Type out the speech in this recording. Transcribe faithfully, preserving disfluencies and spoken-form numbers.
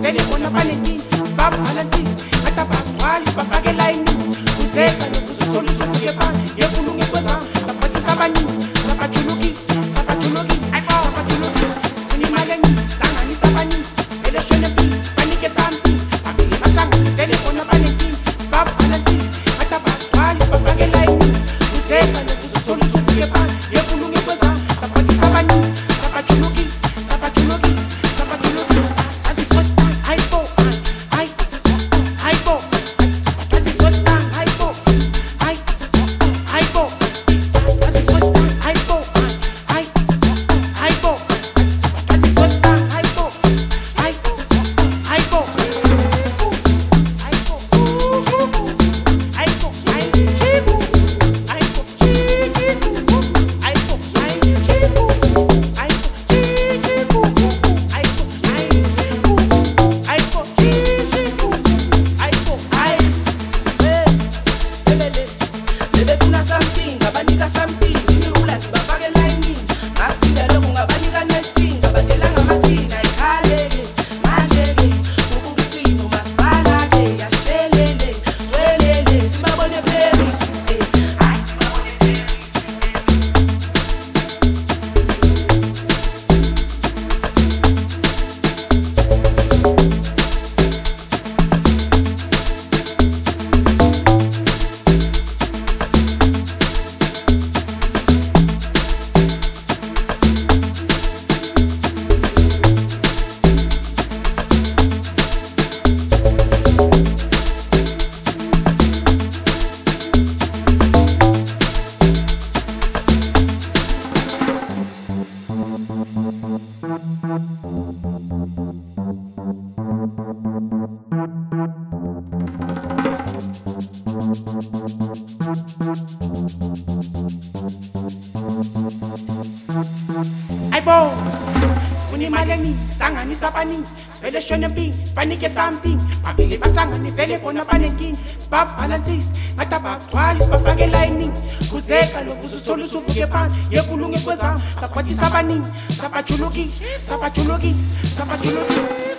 vele bona banenkinga babhalansisa batabagcwalisa bafake elayinini kuzeka lokuzitholisa uvuke phansi yekulunge kwezama baphathisa abaningi sabajulukisa sabajulukisa sabajulukisa unimali eningi hlanganisa abaningi vele shone empini banike something babili bahlangane vele bona banenkinga babhalansisa batabagcwalisa bafake elayinini kuzeka lokuzitholisa uvuke phansi yekulunge kwezama baphathisa abaningi sabajulukisa sabajulukisa sabajulukisa at the first time I go I I go at the first time I go I I go at the first time I go I I go at the first time I go I I go I go I go I keep I go keep I go I keep I something, abanika something, inirula bafake line ngaphinde lokho ngabanika nesing abadela ngamathina ikhaleke manje ke ukubisimo masibala ke yashelele welele sibabone Paris eh ay Aibo, unimali eningi hlanganisa abaningi sivele shone empini banike something babili bahlangane vele bona banenkinga sibabhalansisa batabagcwalisa bafake elayinini kuzeka lovuza utholisa uvuke phansi yekulunge kwezama baphathisa abaningi sabajulukisa sabajulukisa sabajulukisa